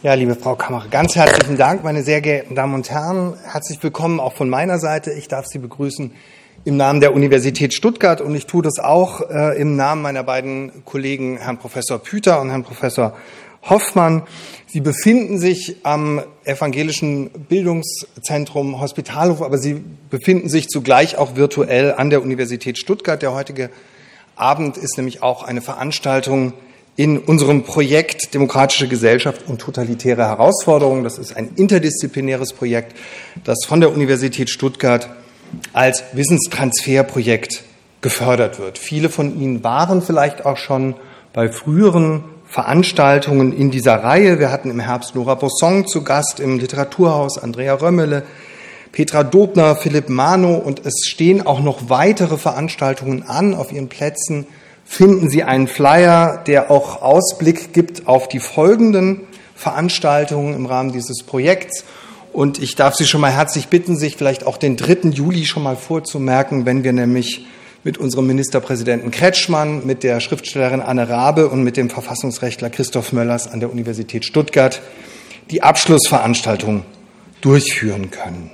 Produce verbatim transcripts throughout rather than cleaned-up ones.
Ja, liebe Frau Kammerer, ganz herzlichen Dank, meine sehr geehrten Damen und Herren. Herzlich willkommen auch von meiner Seite. Ich darf Sie begrüßen im Namen der Universität Stuttgart und ich tue das auch äh, im Namen meiner beiden Kollegen, Herrn Professor Püter und Herrn Professor Hoffmann. Sie befinden sich am Evangelischen Bildungszentrum Hospitalhof, aber Sie befinden sich zugleich auch virtuell an der Universität Stuttgart. Der heutige Abend ist nämlich auch eine Veranstaltung in unserem Projekt Demokratische Gesellschaft und totalitäre Herausforderungen. Das ist ein interdisziplinäres Projekt, das von der Universität Stuttgart als Wissenstransferprojekt gefördert wird. Viele von Ihnen waren vielleicht auch schon bei früheren Veranstaltungen in dieser Reihe. Wir hatten im Herbst Nora Bosson zu Gast im Literaturhaus, Andrea Römmele, Petra Dobner, Philipp Mano und es stehen auch noch weitere Veranstaltungen an. Auf Ihren Plätzen finden Sie einen Flyer, der auch Ausblick gibt auf die folgenden Veranstaltungen im Rahmen dieses Projekts. Und ich darf Sie schon mal herzlich bitten, sich vielleicht auch den dritten Juli schon mal vorzumerken, wenn wir nämlich mit unserem Ministerpräsidenten Kretschmann, mit der Schriftstellerin Anne Rabe und mit dem Verfassungsrechtler Christoph Möllers an der Universität Stuttgart die Abschlussveranstaltung durchführen können.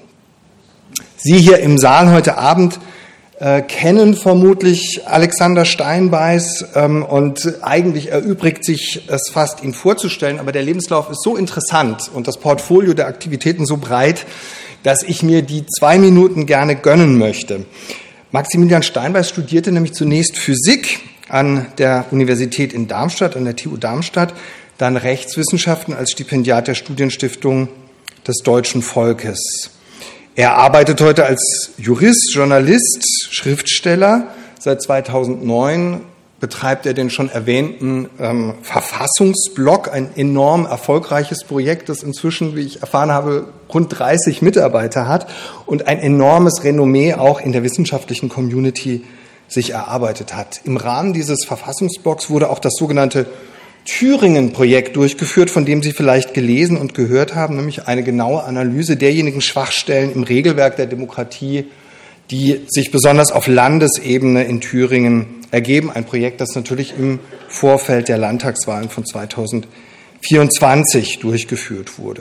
Sie hier im Saal heute Abend äh, kennen vermutlich Alexander Steinbeiß ähm, und eigentlich erübrigt sich es fast, ihn vorzustellen, aber der Lebenslauf ist so interessant und das Portfolio der Aktivitäten so breit, dass ich mir die zwei Minuten gerne gönnen möchte. Maximilian Steinbeiß studierte nämlich zunächst Physik an der Universität in Darmstadt, an der T U Darmstadt, dann Rechtswissenschaften als Stipendiat der Studienstiftung des Deutschen Volkes. Er arbeitet heute als Jurist, Journalist, Schriftsteller. Seit zweitausendneun betreibt er den schon erwähnten ähm, Verfassungsblog, ein enorm erfolgreiches Projekt, das inzwischen, wie ich erfahren habe, rund dreißig Mitarbeiter hat und ein enormes Renommee auch in der wissenschaftlichen Community sich erarbeitet hat. Im Rahmen dieses Verfassungsblogs wurde auch das sogenannte Thüringen-Projekt durchgeführt, von dem Sie vielleicht gelesen und gehört haben, nämlich eine genaue Analyse derjenigen Schwachstellen im Regelwerk der Demokratie, die sich besonders auf Landesebene in Thüringen ergeben. Ein Projekt, das natürlich im Vorfeld der Landtagswahlen von zweitausendvierundzwanzig durchgeführt wurde.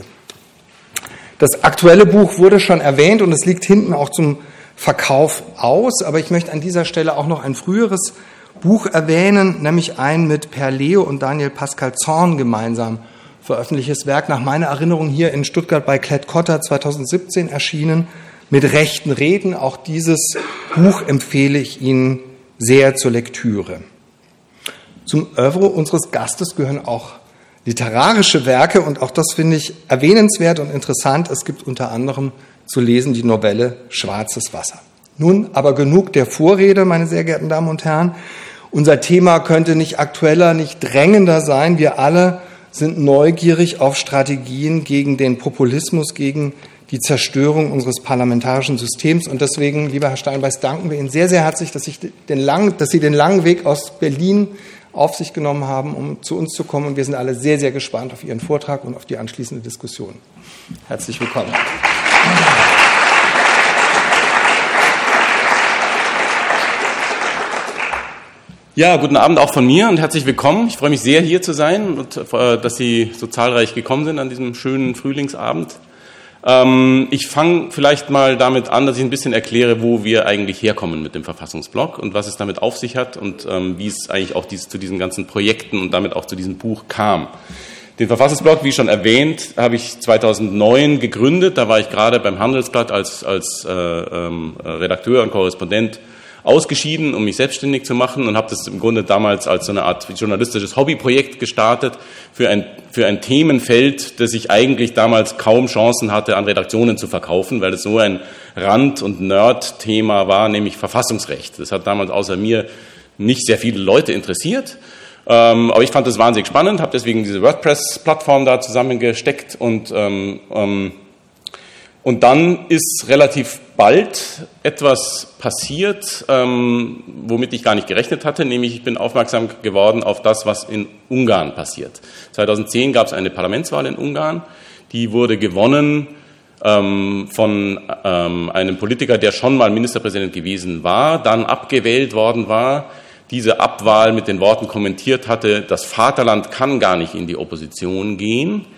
Das aktuelle Buch wurde schon erwähnt und es liegt hinten auch zum Verkauf aus, aber ich möchte an dieser Stelle auch noch ein früheres Buch erwähnen, nämlich ein mit Per Leo und Daniel Pascal Zorn gemeinsam veröffentlichtes Werk, nach meiner Erinnerung hier in Stuttgart bei Klett-Cotta zweitausendsiebzehn erschienen, mit rechten Reden. Auch dieses Buch empfehle ich Ihnen sehr zur Lektüre. Zum Oeuvre unseres Gastes gehören auch literarische Werke und auch das finde ich erwähnenswert und interessant. Es gibt unter anderem zu lesen die Novelle Schwarzes Wasser. Nun aber genug der Vorrede, meine sehr geehrten Damen und Herren. Unser Thema könnte nicht aktueller, nicht drängender sein. Wir alle sind neugierig auf Strategien gegen den Populismus, gegen die Zerstörung unseres parlamentarischen Systems. Und deswegen, lieber Herr Steinbeiß, danken wir Ihnen sehr, sehr herzlich, dass, ich den langen, dass Sie den langen Weg aus Berlin auf sich genommen haben, um zu uns zu kommen. Und wir sind alle sehr, sehr gespannt auf Ihren Vortrag und auf die anschließende Diskussion. Herzlich willkommen. Ja, guten Abend auch von mir und herzlich willkommen. Ich freue mich sehr, hier zu sein und dass Sie so zahlreich gekommen sind an diesem schönen Frühlingsabend. Ich fange vielleicht mal damit an, dass ich ein bisschen erkläre, wo wir eigentlich herkommen mit dem Verfassungsblog und was es damit auf sich hat und wie es eigentlich auch dies, zu diesen ganzen Projekten und damit auch zu diesem Buch kam. Den Verfassungsblog, wie schon erwähnt, habe ich zweitausendneun gegründet. Da war ich gerade beim Handelsblatt als, als äh, ähm, Redakteur und Korrespondent ausgeschieden, um mich selbstständig zu machen und habe das im Grunde damals als so eine Art journalistisches Hobbyprojekt gestartet für ein, für ein Themenfeld, das ich eigentlich damals kaum Chancen hatte, an Redaktionen zu verkaufen, weil es so ein Rand- und Nerd-Thema war, nämlich Verfassungsrecht. Das hat damals außer mir nicht sehr viele Leute interessiert, ähm, aber ich fand das wahnsinnig spannend, habe deswegen diese WordPress-Plattform da zusammengesteckt und ähm, ähm, Und dann ist relativ bald etwas passiert, ähm, womit ich gar nicht gerechnet hatte, nämlich ich bin aufmerksam geworden auf das, was in Ungarn passiert. zweitausendzehn gab es eine Parlamentswahl in Ungarn, die wurde gewonnen ähm, von ähm, einem Politiker, der schon mal Ministerpräsident gewesen war, dann abgewählt worden war, diese Abwahl mit den Worten kommentiert hatte, das Vaterland kann gar nicht in die Opposition gehen.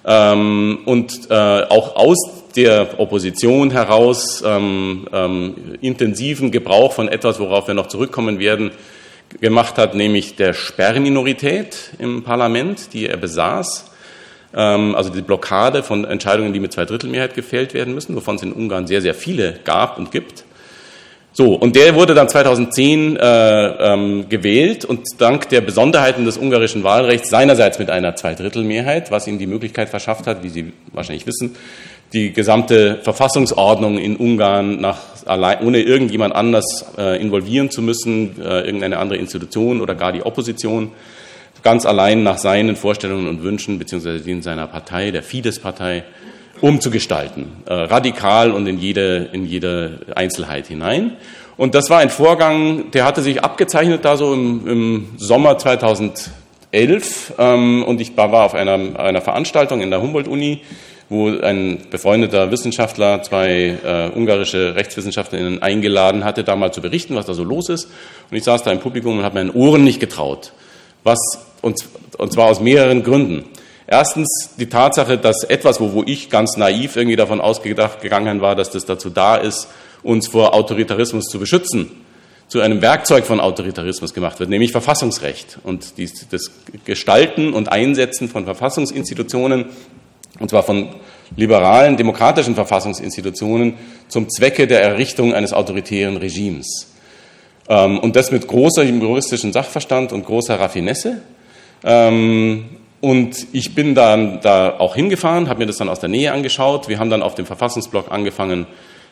ähm, und äh, auch aus der Opposition heraus ähm, ähm, intensiven Gebrauch von etwas, worauf wir noch zurückkommen werden, gemacht hat, nämlich der Sperrminorität im Parlament, die er besaß, ähm, also die Blockade von Entscheidungen, die mit Zweidrittelmehrheit gefällt werden müssen, wovon es in Ungarn sehr, sehr viele gab und gibt. So, und der wurde dann zweitausendzehn äh, ähm, gewählt und dank der Besonderheiten des ungarischen Wahlrechts seinerseits mit einer Zweidrittelmehrheit, was ihm die Möglichkeit verschafft hat, wie Sie wahrscheinlich wissen, die gesamte Verfassungsordnung in Ungarn nach, allein, ohne irgendjemand anders äh, involvieren zu müssen, äh, irgendeine andere Institution oder gar die Opposition, ganz allein nach seinen Vorstellungen und Wünschen, beziehungsweise denen seiner Partei, der Fidesz-Partei, umzugestalten, äh, radikal und in jede, in jede Einzelheit hinein. Und das war ein Vorgang, der hatte sich abgezeichnet da so im, im Sommer zweitausendelf, ähm, und ich war auf einer, einer Veranstaltung in der Humboldt-Uni, wo ein befreundeter Wissenschaftler zwei äh, ungarische Rechtswissenschaftlerinnen eingeladen hatte, da mal zu berichten, was da so los ist. Und ich saß da im Publikum und habe meinen Ohren nicht getraut. Was, und, und zwar aus mehreren Gründen. Erstens die Tatsache, dass etwas, wo, wo ich ganz naiv irgendwie davon ausgegangen war, dass das dazu da ist, uns vor Autoritarismus zu beschützen, zu einem Werkzeug von Autoritarismus gemacht wird, nämlich Verfassungsrecht. Und dies, das Gestalten und Einsetzen von Verfassungsinstitutionen, und zwar von liberalen, demokratischen Verfassungsinstitutionen zum Zwecke der Errichtung eines autoritären Regimes. Und das mit großem juristischen Sachverstand und großer Raffinesse. Und ich bin dann da auch hingefahren, habe mir das dann aus der Nähe angeschaut. Wir haben dann auf dem Verfassungsblog angefangen,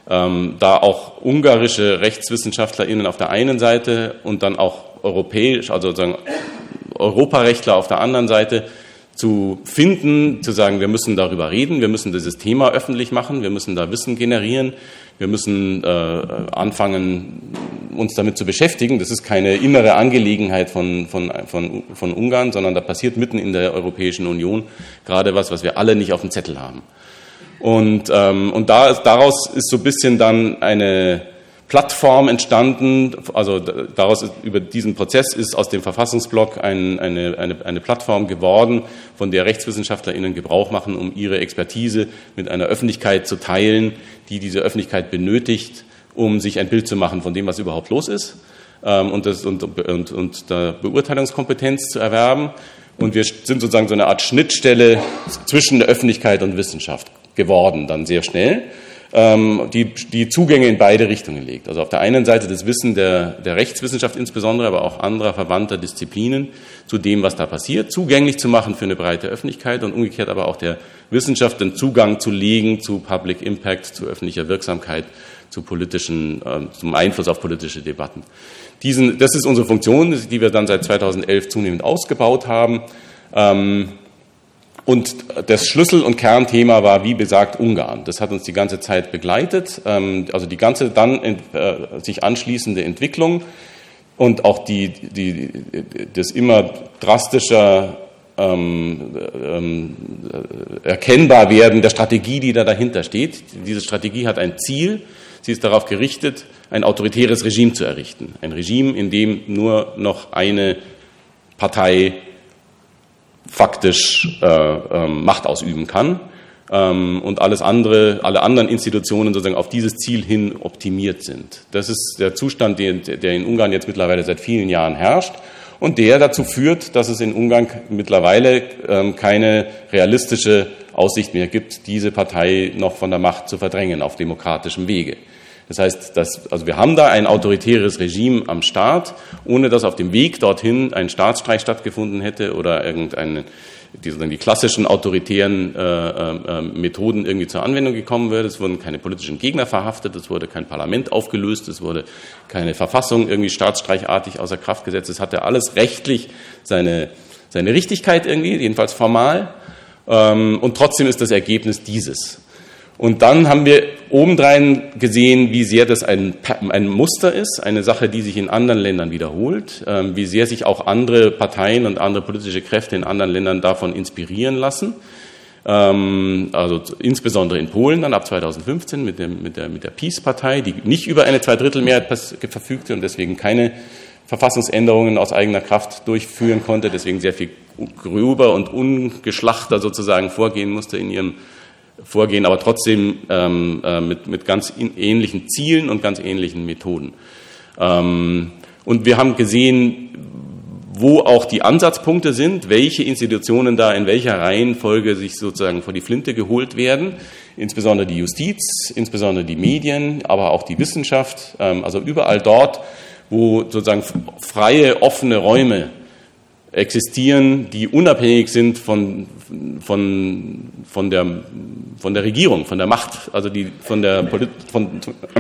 da auch ungarische RechtswissenschaftlerInnen auf der einen Seite und dann auch europäisch, also sozusagen Europarechtler auf der anderen Seite, zu finden, zu sagen, wir müssen darüber reden, wir müssen dieses Thema öffentlich machen, wir müssen da Wissen generieren, wir müssen äh, anfangen, uns damit zu beschäftigen. Das ist keine innere Angelegenheit von, von, von, von Ungarn, sondern da passiert mitten in der Europäischen Union gerade was, was wir alle nicht auf dem Zettel haben. Und, ähm, und da, daraus ist so ein bisschen dann eine Plattform entstanden, also daraus ist, über diesen Prozess ist aus dem Verfassungsblog ein, eine, eine, eine Plattform geworden, von der RechtswissenschaftlerInnen Gebrauch machen, um ihre Expertise mit einer Öffentlichkeit zu teilen, die diese Öffentlichkeit benötigt, um sich ein Bild zu machen von dem, was überhaupt los ist, ähm, und, das, und, und, und da Beurteilungskompetenz zu erwerben. Und wir sind sozusagen so eine Art Schnittstelle zwischen der Öffentlichkeit und Wissenschaft geworden, dann sehr schnell. Die, die Zugänge in beide Richtungen legt. Also auf der einen Seite das Wissen der, der Rechtswissenschaft insbesondere, aber auch anderer verwandter Disziplinen zu dem, was da passiert, zugänglich zu machen für eine breite Öffentlichkeit und umgekehrt aber auch der Wissenschaft den Zugang zu legen zu Public Impact, zu öffentlicher Wirksamkeit, zu politischen, äh, zum Einfluss auf politische Debatten. Diesen, das ist unsere Funktion, die wir dann seit zweitausendelf zunehmend ausgebaut haben. Ähm, Und das Schlüssel- und Kernthema war, wie gesagt, Ungarn. Das hat uns die ganze Zeit begleitet, also die ganze dann sich anschließende Entwicklung und auch die, die, das immer drastischer ähm, ähm, erkennbar werden der Strategie, die da dahinter steht. Diese Strategie hat ein Ziel. Sie ist darauf gerichtet, ein autoritäres Regime zu errichten. Ein Regime, in dem nur noch eine Partei faktisch äh, äh, Macht ausüben kann ähm, und alles andere, alle anderen Institutionen sozusagen auf dieses Ziel hin optimiert sind. Das ist der Zustand, der, der in Ungarn jetzt mittlerweile seit vielen Jahren herrscht und der dazu führt, dass es in Ungarn mittlerweile ähm, keine realistische Aussicht mehr gibt, diese Partei noch von der Macht zu verdrängen auf demokratischem Wege. Das heißt, dass, also wir haben da ein autoritäres Regime am Start, ohne dass auf dem Weg dorthin ein Staatsstreich stattgefunden hätte oder irgendeine, die, sozusagen die klassischen autoritären äh, äh, Methoden irgendwie zur Anwendung gekommen wäre. Es wurden keine politischen Gegner verhaftet, es wurde kein Parlament aufgelöst, es wurde keine Verfassung irgendwie staatsstreichartig außer Kraft gesetzt. Es hatte alles rechtlich seine, seine Richtigkeit irgendwie, jedenfalls formal. Ähm, und trotzdem ist das Ergebnis dieses. Und dann haben wir obendrein gesehen, wie sehr das ein, ein Muster ist, eine Sache, die sich in anderen Ländern wiederholt, ähm, wie sehr sich auch andere Parteien und andere politische Kräfte in anderen Ländern davon inspirieren lassen. Ähm, also insbesondere in Polen dann ab zweitausendfünfzehn mit, dem, mit der, mit der PiS-Partei, die nicht über eine Zweidrittelmehrheit verfügte und deswegen keine Verfassungsänderungen aus eigener Kraft durchführen konnte, deswegen sehr viel gröber und ungeschlachter sozusagen vorgehen musste in ihrem Vorgehen, aber trotzdem ähm, äh, mit, mit ganz ähnlichen Zielen und ganz ähnlichen Methoden. Ähm, und wir haben gesehen, wo auch die Ansatzpunkte sind, welche Institutionen da in welcher Reihenfolge sich sozusagen vor die Flinte geholt werden, insbesondere die Justiz, insbesondere die Medien, aber auch die Wissenschaft, ähm, also überall dort, wo sozusagen freie, offene Räume existieren, die unabhängig sind von, von, von, der, von der Regierung, von der Macht, also die, von, der, von,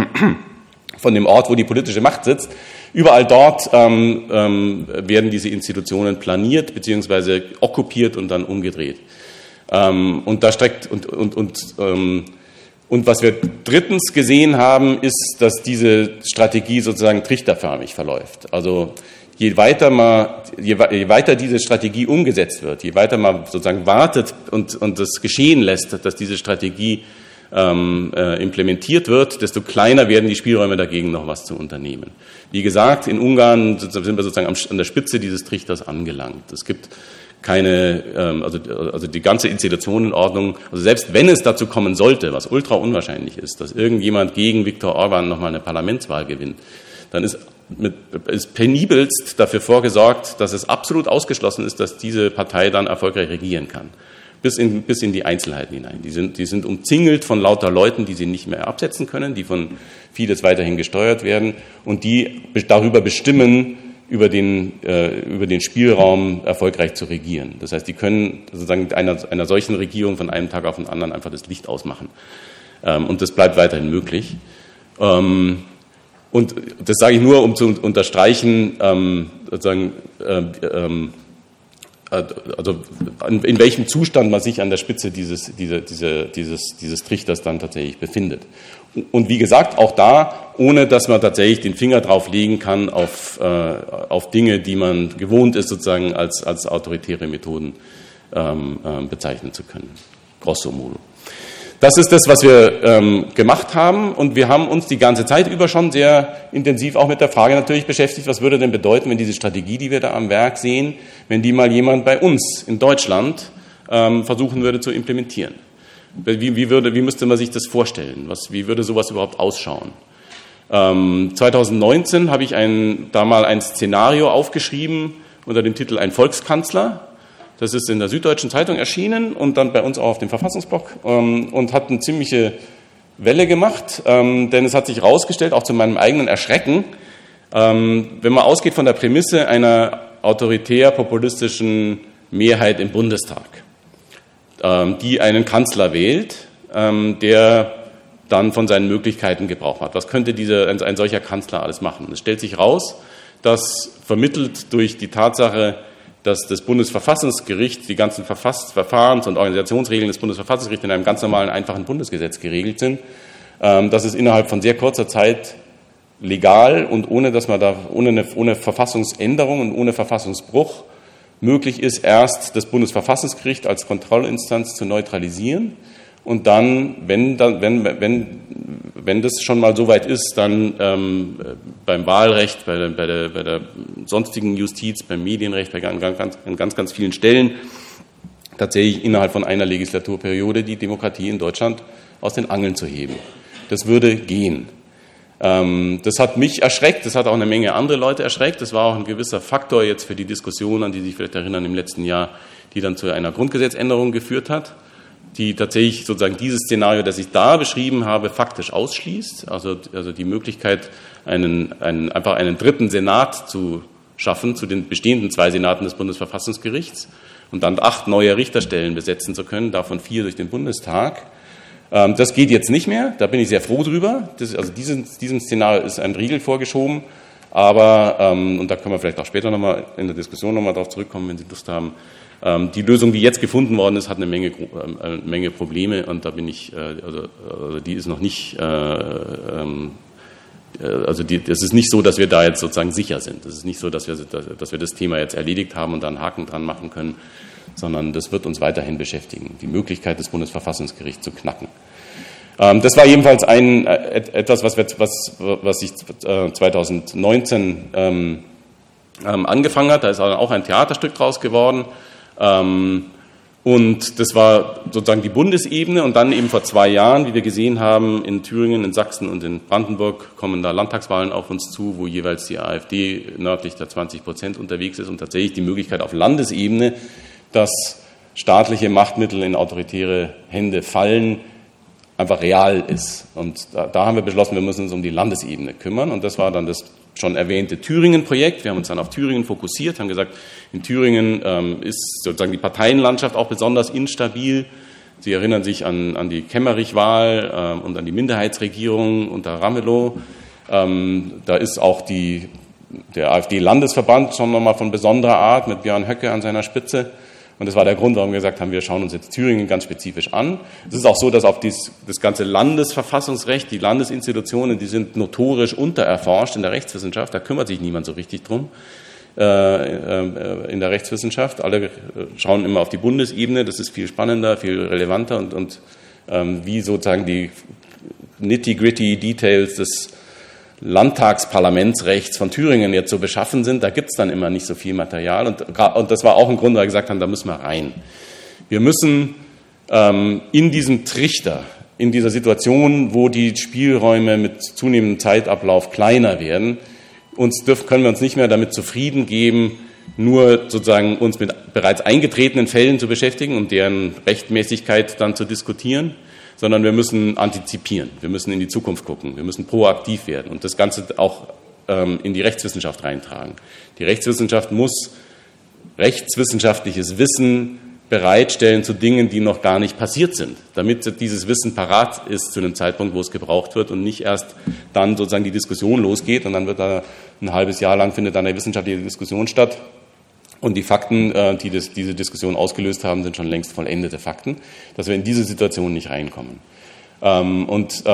von dem Ort, wo die politische Macht sitzt. Überall dort ähm, ähm, werden diese Institutionen planiert bzw. okkupiert und dann umgedreht. Ähm, und da streckt und, und, und ähm, Und was wir drittens gesehen haben, ist, dass diese Strategie sozusagen trichterförmig verläuft. Also je weiter, man, je, je weiter diese Strategie umgesetzt wird, je weiter man sozusagen wartet und, und das geschehen lässt, dass diese Strategie ähm, äh, implementiert wird, desto kleiner werden die Spielräume dagegen, noch was zu unternehmen. Wie gesagt, in Ungarn sind wir sozusagen am, an der Spitze dieses Trichters angelangt. Es gibt keine, also, also die ganze Institutionenordnung, also selbst wenn es dazu kommen sollte, was ultra unwahrscheinlich ist, dass irgendjemand gegen Viktor Orban nochmal eine Parlamentswahl gewinnt, dann ist, mit, ist penibelst dafür vorgesorgt, dass es absolut ausgeschlossen ist, dass diese Partei dann erfolgreich regieren kann. Bis in, bis in die Einzelheiten hinein. Die sind, die sind umzingelt von lauter Leuten, die sie nicht mehr absetzen können, die von Fidesz weiterhin gesteuert werden und die darüber bestimmen, über den, äh, über den Spielraum erfolgreich zu regieren. Das heißt, die können sozusagen einer, einer solchen Regierung von einem Tag auf den anderen einfach das Licht ausmachen. Ähm, und das bleibt weiterhin möglich. Ähm, und das sage ich nur, um zu unterstreichen, ähm, sozusagen, äh, ähm, also in, in welchem Zustand man sich an der Spitze dieses, diese, diese, dieses, dieses Trichters dann tatsächlich befindet. Und wie gesagt, auch da, ohne dass man tatsächlich den Finger drauf legen kann auf, äh, auf Dinge, die man gewohnt ist, sozusagen als, als autoritäre Methoden ähm, äh, bezeichnen zu können. Grosso modo. Das ist das, was wir ähm, gemacht haben. Und wir haben uns die ganze Zeit über schon sehr intensiv auch mit der Frage natürlich beschäftigt, was würde denn bedeuten, wenn diese Strategie, die wir da am Werk sehen, wenn die mal jemand bei uns in Deutschland ähm, versuchen würde zu implementieren. Wie, wie, würde, wie müsste man sich das vorstellen? Was, wie würde sowas überhaupt ausschauen? Ähm, zwanzig neunzehn habe ich ein, da mal ein Szenario aufgeschrieben unter dem Titel Ein Volkskanzler. Das ist in der Süddeutschen Zeitung erschienen und dann bei uns auch auf dem Verfassungsblog ähm, und hat eine ziemliche Welle gemacht, ähm, denn es hat sich herausgestellt, auch zu meinem eigenen Erschrecken, ähm, wenn man ausgeht von der Prämisse einer autoritär-populistischen Mehrheit im Bundestag, die einen Kanzler wählt, der dann von seinen Möglichkeiten Gebrauch macht. Was könnte dieser, ein solcher Kanzler alles machen? Es stellt sich raus, dass vermittelt durch die Tatsache, dass das Bundesverfassungsgericht, die ganzen Verfass-, Verfahrens- und Organisationsregeln des Bundesverfassungsgerichts in einem ganz normalen, einfachen Bundesgesetz geregelt sind, dass es innerhalb von sehr kurzer Zeit legal und ohne, dass man da, ohne, eine, ohne Verfassungsänderung und ohne Verfassungsbruch möglich ist, erst das Bundesverfassungsgericht als Kontrollinstanz zu neutralisieren und dann, wenn, wenn, wenn, wenn das schon mal so weit ist, dann ähm, beim Wahlrecht, bei der, bei, der, bei der sonstigen Justiz, beim Medienrecht, bei ganz, ganz, an ganz, ganz vielen Stellen tatsächlich innerhalb von einer Legislaturperiode die Demokratie in Deutschland aus den Angeln zu heben. Das würde gehen. Das hat mich erschreckt, das hat auch eine Menge andere Leute erschreckt. Das war auch ein gewisser Faktor jetzt für die Diskussion, an die sich vielleicht erinnern im letzten Jahr, die dann zu einer Grundgesetzänderung geführt hat, die tatsächlich sozusagen dieses Szenario, das ich da beschrieben habe, faktisch ausschließt. Also, also die Möglichkeit, einen, einen, einfach einen dritten Senat zu schaffen, zu den bestehenden zwei Senaten des Bundesverfassungsgerichts und dann acht neue Richterstellen besetzen zu können, davon vier durch den Bundestag. Das geht jetzt nicht mehr, da bin ich sehr froh drüber. Das, also diesem, diesem Szenario ist ein Riegel vorgeschoben, aber, ähm, und da können wir vielleicht auch später nochmal in der Diskussion nochmal darauf zurückkommen, wenn Sie Lust haben, ähm, die Lösung, die jetzt gefunden worden ist, hat eine Menge, äh, eine Menge Probleme und da bin ich, äh, also, also die ist noch nicht, äh, ähm, also die, das ist nicht so, dass wir da jetzt sozusagen sicher sind. Das ist nicht so, dass wir, dass wir das Thema jetzt erledigt haben und da einen Haken dran machen können, sondern das wird uns weiterhin beschäftigen, die Möglichkeit des Bundesverfassungsgerichts zu knacken. Das war jedenfalls ein, etwas, was, wir, was, was sich zwanzig neunzehn ähm, ähm, angefangen hat. Da ist auch ein Theaterstück draus geworden. Ähm, und das war sozusagen die Bundesebene. Und dann eben vor zwei Jahren, wie wir gesehen haben, in Thüringen, in Sachsen und in Brandenburg kommen da Landtagswahlen auf uns zu, wo jeweils die AfD nördlich der zwanzig Prozent unterwegs ist und tatsächlich die Möglichkeit auf Landesebene, dass staatliche Machtmittel in autoritäre Hände fallen, einfach real ist. Und da, da haben wir beschlossen, wir müssen uns um die Landesebene kümmern. Und das war dann das schon erwähnte Thüringen-Projekt. Wir haben uns dann auf Thüringen fokussiert, haben gesagt, in Thüringen ähm, ist sozusagen die Parteienlandschaft auch besonders instabil. Sie erinnern sich an, an die Kemmerich-Wahl ähm, und an die Minderheitsregierung unter Ramelow. Ähm, da ist auch die, der AfD-Landesverband schon nochmal von besonderer Art mit Björn Höcke an seiner Spitze. Und das war der Grund, warum wir gesagt haben, wir schauen uns jetzt Thüringen ganz spezifisch an. Es ist auch so, dass auf dies, das ganze Landesverfassungsrecht, die Landesinstitutionen, die sind notorisch untererforscht in der Rechtswissenschaft. Da kümmert sich niemand so richtig drum äh, äh, in der Rechtswissenschaft. Alle schauen immer auf die Bundesebene. Das ist viel spannender, viel relevanter und, und ähm, wie sozusagen die nitty-gritty Details des Landtagsparlamentsrechts von Thüringen jetzt so beschaffen sind, da gibt es dann immer nicht so viel Material. Und, und das war auch ein Grund, weil wir gesagt haben, da müssen wir rein. Wir müssen ähm, in diesem Trichter, in dieser Situation, wo die Spielräume mit zunehmendem Zeitablauf kleiner werden, uns dürfen, können wir uns nicht mehr damit zufrieden geben, nur sozusagen uns mit bereits eingetretenen Fällen zu beschäftigen und deren Rechtmäßigkeit dann zu diskutieren, sondern wir müssen antizipieren, wir müssen in die Zukunft gucken, wir müssen proaktiv werden und das Ganze auch ähm, in die Rechtswissenschaft reintragen. Die Rechtswissenschaft muss rechtswissenschaftliches Wissen bereitstellen zu Dingen, die noch gar nicht passiert sind, damit dieses Wissen parat ist zu einem Zeitpunkt, wo es gebraucht wird und nicht erst dann sozusagen die Diskussion losgeht und dann wird da ein halbes Jahr lang findet dann eine wissenschaftliche Diskussion statt. Und die Fakten, die das, diese Diskussion ausgelöst haben, sind schon längst vollendete Fakten, dass wir in diese Situation nicht reinkommen. Und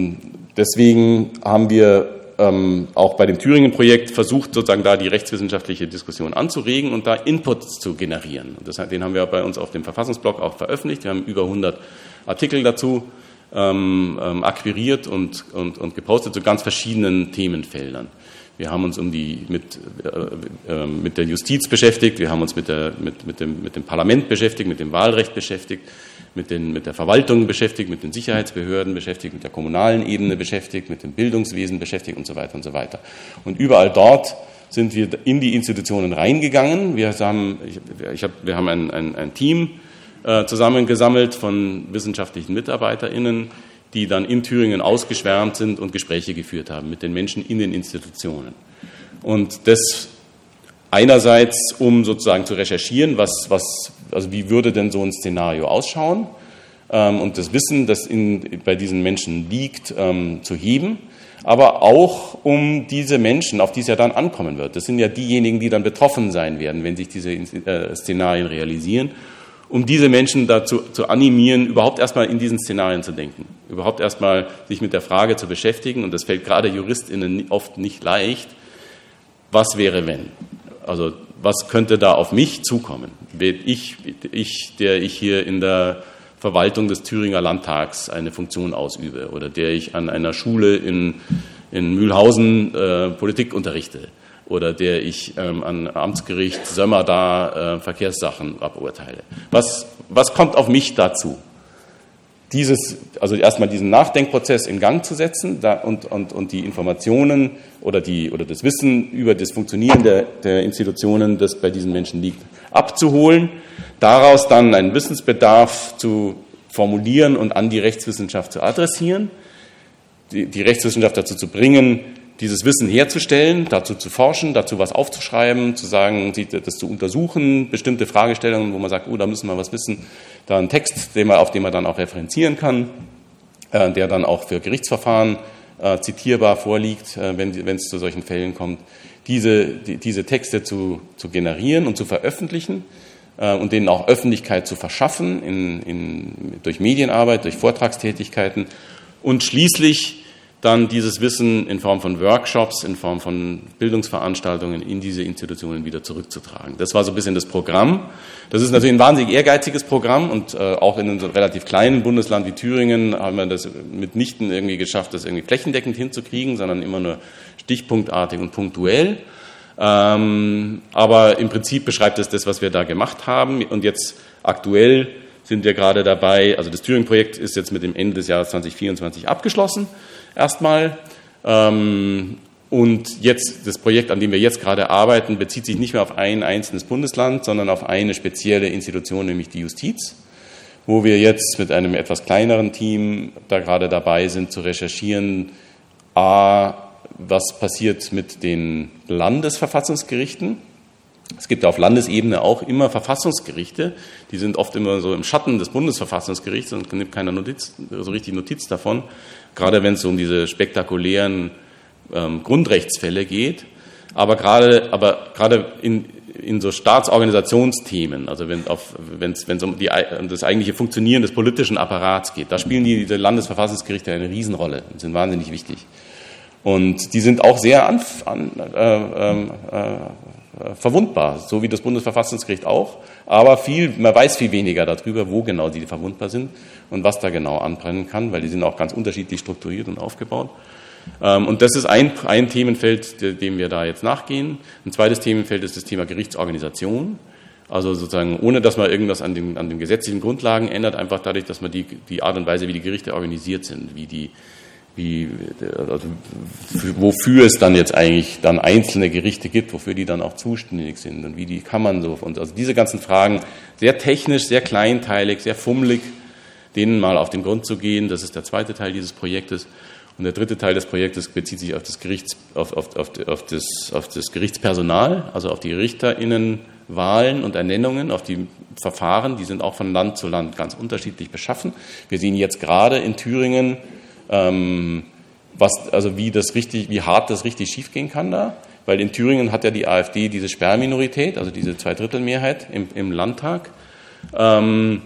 deswegen haben wir auch bei dem Thüringen-Projekt versucht, sozusagen da die rechtswissenschaftliche Diskussion anzuregen und da Inputs zu generieren. Und das, den haben wir bei uns auf dem Verfassungsblog auch veröffentlicht. Wir haben über hundert Artikel dazu ähm, akquiriert und, und, und gepostet zu ganz verschiedenen Themenfeldern. Wir haben uns um die, mit, äh, mit der Justiz beschäftigt, wir haben uns mit, der, mit, mit, dem, mit dem Parlament beschäftigt, mit dem Wahlrecht beschäftigt, mit, den, mit der Verwaltung beschäftigt, mit den Sicherheitsbehörden beschäftigt, mit der kommunalen Ebene beschäftigt, mit dem Bildungswesen beschäftigt und so weiter und so weiter. Und überall dort sind wir in die Institutionen reingegangen. Wir haben, ich, ich hab, wir haben ein, ein, ein Team äh, zusammengesammelt von wissenschaftlichen MitarbeiterInnen, die dann in Thüringen ausgeschwärmt sind und Gespräche geführt haben mit den Menschen in den Institutionen. Und das einerseits, um sozusagen zu recherchieren, was, was, also wie würde denn so ein Szenario ausschauen, ähm, und das Wissen, das in, bei diesen Menschen liegt, ähm, zu heben, aber auch um diese Menschen, auf die es ja dann ankommen wird. Das sind ja diejenigen, die dann betroffen sein werden, wenn sich diese äh, Szenarien realisieren, um diese Menschen dazu zu animieren, überhaupt erstmal in diesen Szenarien zu denken, überhaupt erstmal sich mit der Frage zu beschäftigen, und das fällt gerade JuristInnen oft nicht leicht, was wäre wenn? Also was könnte da auf mich zukommen? Ich, ich, der ich hier in der Verwaltung des Thüringer Landtags eine Funktion ausübe oder der ich an einer Schule in, in Mühlhausen äh, Politik unterrichte oder der ich ähm, an Amtsgericht Sömmer da äh, Verkehrssachen aburteile. Was, was kommt auf mich dazu? Dieses, also erstmal diesen Nachdenkprozess in Gang zu setzen da, und, und, und die Informationen oder, die, oder das Wissen über das Funktionieren der, der Institutionen, das bei diesen Menschen liegt, abzuholen, daraus dann einen Wissensbedarf zu formulieren und an die Rechtswissenschaft zu adressieren, die, die Rechtswissenschaft dazu zu bringen, dieses Wissen herzustellen, dazu zu forschen, dazu was aufzuschreiben, zu sagen, das zu untersuchen, bestimmte Fragestellungen, wo man sagt, oh, da müssen wir was wissen, da ein Text, den man, auf den man dann auch referenzieren kann, äh, der dann auch für Gerichtsverfahren äh, zitierbar vorliegt, äh, wenn, wenn es zu solchen Fällen kommt, diese, die, diese Texte zu, zu generieren und zu veröffentlichen äh, und denen auch Öffentlichkeit zu verschaffen in, in, durch Medienarbeit, durch Vortragstätigkeiten und schließlich dann dieses Wissen in Form von Workshops, in Form von Bildungsveranstaltungen in diese Institutionen wieder zurückzutragen. Das war so ein bisschen das Programm. Das ist natürlich ein wahnsinnig ehrgeiziges Programm und äh, auch in einem relativ kleinen Bundesland wie Thüringen haben wir das mitnichten irgendwie geschafft, das irgendwie flächendeckend hinzukriegen, sondern immer nur stichpunktartig und punktuell. Ähm, aber im Prinzip beschreibt es das, was wir da gemacht haben. Und jetzt aktuell sind wir gerade dabei, also das Thüringen-Projekt ist jetzt mit dem Ende des Jahres zwanzig vierundzwanzig abgeschlossen, erstmal. Ähm, und jetzt, das Projekt, an dem wir jetzt gerade arbeiten, bezieht sich nicht mehr auf ein einzelnes Bundesland, sondern auf eine spezielle Institution, nämlich die Justiz, wo wir jetzt mit einem etwas kleineren Team da gerade dabei sind, zu recherchieren, a, was passiert mit den Landesverfassungsgerichten. Es gibt auf Landesebene auch immer Verfassungsgerichte, die sind oft immer so im Schatten des Bundesverfassungsgerichts und nimmt keiner Notiz, so richtig Notiz davon, gerade wenn es um diese spektakulären ähm, Grundrechtsfälle geht. Aber gerade, aber gerade in, in so Staatsorganisationsthemen, also wenn auf, wenn es um die, das eigentliche Funktionieren des politischen Apparats geht, da spielen die, diese Landesverfassungsgerichte eine Riesenrolle und sind wahnsinnig wichtig. Und die sind auch sehr an, an, äh, äh, verwundbar, so wie das Bundesverfassungsgericht auch. Aber viel, man weiß viel weniger darüber, wo genau die verwundbar sind und was da genau anbrennen kann, weil die sind auch ganz unterschiedlich strukturiert und aufgebaut. Ähm, und das ist ein, ein Themenfeld, dem wir da jetzt nachgehen. Ein zweites Themenfeld ist das Thema Gerichtsorganisation. Also sozusagen, ohne dass man irgendwas an den, an den gesetzlichen Grundlagen ändert, einfach dadurch, dass man die, die Art und Weise, wie die Gerichte organisiert sind, wie die Wie, also wofür es dann jetzt eigentlich dann einzelne Gerichte gibt, wofür die dann auch zuständig sind und wie die Kammern so und also diese ganzen Fragen, sehr technisch, sehr kleinteilig, sehr fummelig, denen mal auf den Grund zu gehen, das ist der zweite Teil dieses Projektes. Und der dritte Teil des Projektes bezieht sich auf das Gerichts, auf, auf, auf, auf, das, auf das Gerichtspersonal, also auf die RichterInnenwahlen und Ernennungen, auf die Verfahren, die sind auch von Land zu Land ganz unterschiedlich beschaffen. Wir sehen jetzt gerade in Thüringen, Ähm, was, also wie das richtig, wie hart das richtig schiefgehen kann da, weil in Thüringen hat ja die AfD diese Sperrminorität, also diese Zweidrittelmehrheit im, im Landtag, ähm,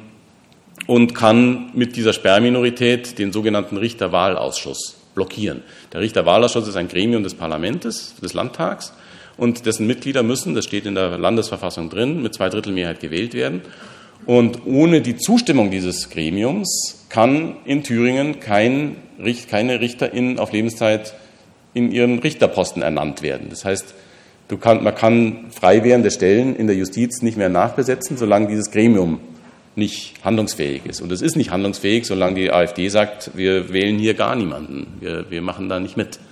und kann mit dieser Sperrminorität den sogenannten Richterwahlausschuss blockieren. Der Richterwahlausschuss ist ein Gremium des Parlaments, des Landtags, und dessen Mitglieder müssen, das steht in der Landesverfassung drin, mit Zweidrittelmehrheit gewählt werden. Und ohne die Zustimmung dieses Gremiums kann in Thüringen kein, keine RichterInnen auf Lebenszeit in ihren Richterposten ernannt werden. Das heißt, du kann, man kann frei werdende Stellen in der Justiz nicht mehr nachbesetzen, solange dieses Gremium nicht handlungsfähig ist. Und es ist nicht handlungsfähig, solange die AfD sagt, wir wählen hier gar niemanden, wir, wir machen da nicht mit.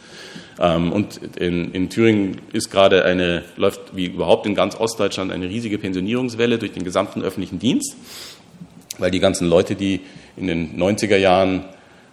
Und in, in Thüringen ist gerade eine, läuft wie überhaupt in ganz Ostdeutschland eine riesige Pensionierungswelle durch den gesamten öffentlichen Dienst, weil die ganzen Leute, die in den neunziger Jahren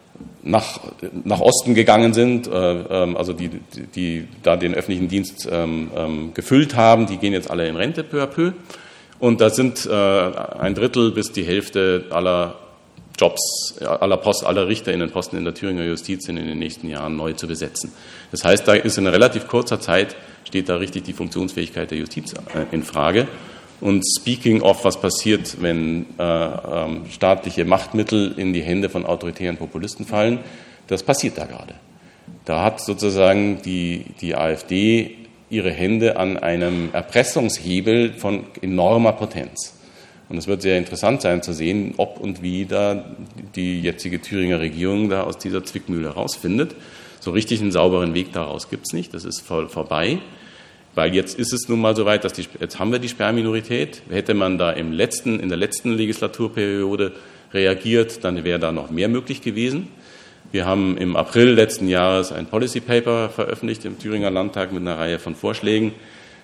nach, nach Osten gegangen sind, äh, also die, die, die da den öffentlichen Dienst ähm, ähm, gefüllt haben, die gehen jetzt alle in Rente peu à peu. Und da sind äh, ein Drittel bis die Hälfte aller Jobs, aller, Post, aller RichterInnenposten in der Thüringer Justiz sind in den nächsten Jahren neu zu besetzen. Das heißt, da ist in relativ kurzer Zeit, steht da richtig die Funktionsfähigkeit der Justiz in Frage. Und speaking of, was passiert, wenn äh, ähm, staatliche Machtmittel in die Hände von autoritären Populisten fallen, das passiert da gerade. Da hat sozusagen die, die AfD ihre Hände an einem Erpressungshebel von enormer Potenz. Und es wird sehr interessant sein zu sehen, ob und wie da die jetzige Thüringer Regierung da aus dieser Zwickmühle rausfindet. So richtig einen sauberen Weg daraus gibt es nicht, das ist voll vorbei. Weil jetzt ist es nun mal so weit, dass die, jetzt haben wir die Sperrminorität. Hätte man da im letzten, in der letzten Legislaturperiode reagiert, dann wäre da noch mehr möglich gewesen. Wir haben im April letzten Jahres ein Policy Paper veröffentlicht im Thüringer Landtag mit einer Reihe von Vorschlägen,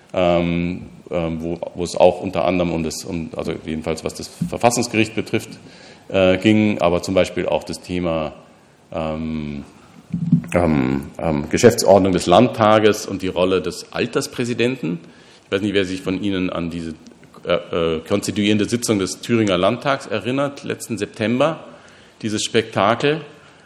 ähm, ähm, wo, wo es auch unter anderem um das, um, also jedenfalls was das Verfassungsgericht betrifft, äh, ging, aber zum Beispiel auch das Thema ähm, Ähm, ähm, Geschäftsordnung des Landtages und die Rolle des Alterspräsidenten. Ich weiß nicht, wer sich von Ihnen an diese äh, äh, konstituierende Sitzung des Thüringer Landtags erinnert, letzten September, dieses Spektakel.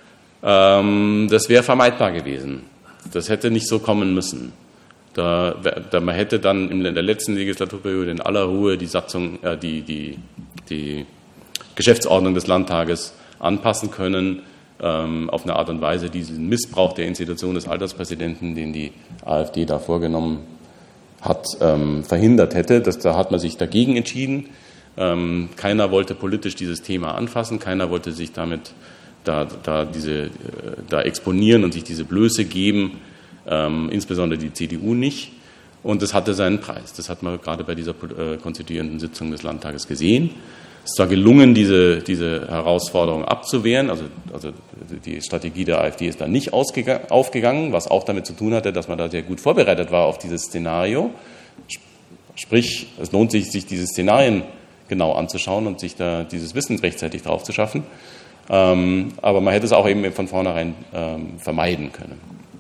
Ähm, das wäre vermeidbar gewesen. Das hätte nicht so kommen müssen. Da, da man hätte dann in der letzten Legislaturperiode in aller Ruhe die Satzung, äh, die, die, die Geschäftsordnung des Landtages anpassen können, auf eine Art und Weise diesen Missbrauch der Institution des Alterspräsidenten, den die AfD da vorgenommen hat, ähm, verhindert hätte. Das, da hat man sich dagegen entschieden. Ähm, keiner wollte politisch dieses Thema anfassen, keiner wollte sich damit da, da, diese, äh, da exponieren und sich diese Blöße geben, ähm, insbesondere die C D U nicht. Und das hatte seinen Preis. Das hat man gerade bei dieser äh, konstituierenden Sitzung des Landtages gesehen. Es ist zwar gelungen, diese, diese Herausforderung abzuwehren, also, also die Strategie der AfD ist dann nicht aufgegangen, was auch damit zu tun hatte, dass man da sehr gut vorbereitet war auf dieses Szenario. Sprich, es lohnt sich, sich diese Szenarien genau anzuschauen und sich da dieses Wissen rechtzeitig drauf zu schaffen. Ähm, aber man hätte es auch eben von vornherein ähm, vermeiden können.